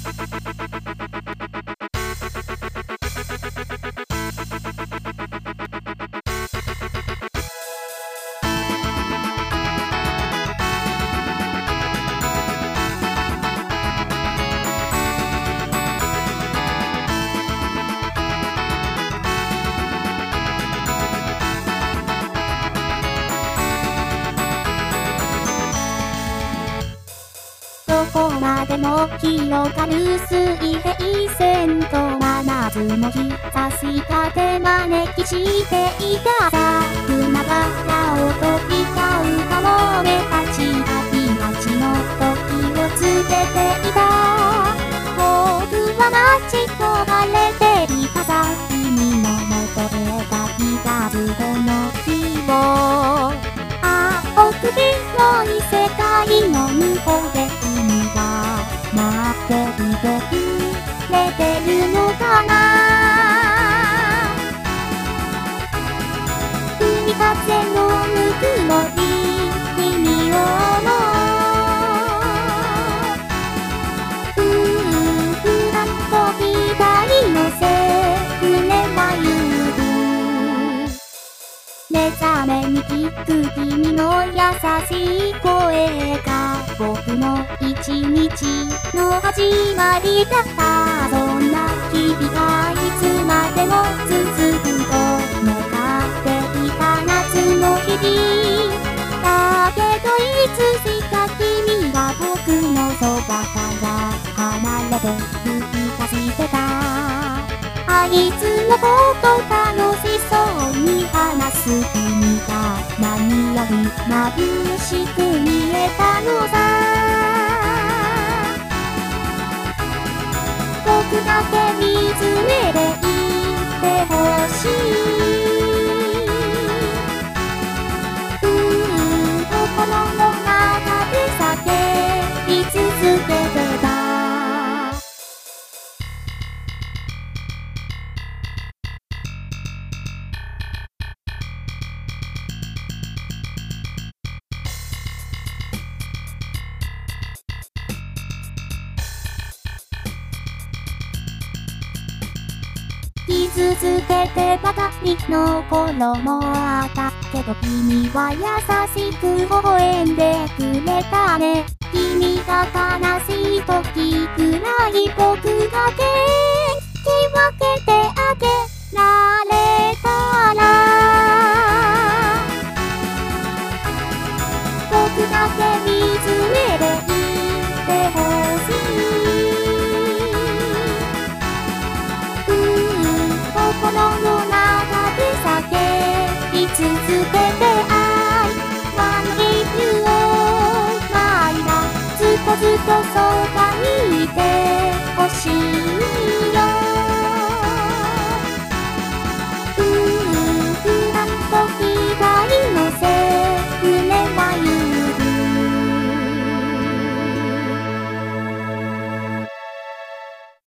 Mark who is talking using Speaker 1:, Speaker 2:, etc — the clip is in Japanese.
Speaker 1: どこまでも広がる水平線と真夏の日差したて招きしていたさ。船原を飛び交うかもめたちが命の時を告げていた。僕は待ち焦がれていたさ。君の元へ旅立つこの日を青く広い世界の向こうで君は待っていてくれてるのかな。海風のぬくもり君を思う。ふらっと左のせ船は行く。目覚めに聞く君の優しい声が僕の一日の始まりだった。そんな日々がいつまでも続くと願っていた夏の日々だけど、いつしか君が僕のそばから離れて行き出してた。あいつのこと楽しそうに話す君が何より眩しく見えたのさ。僕だけ見つめていてほしい。心の中で叫び続けてた。傷つけてばかりの頃もあったけど、君は優しく微笑んでくれたね。君が悲しい時くらい僕が元気分けてあげられたら、僕だけ見つめていてほしい。心の中で叫び続けてI wanna give you all my love。ずっとずっとそばにいてほしい。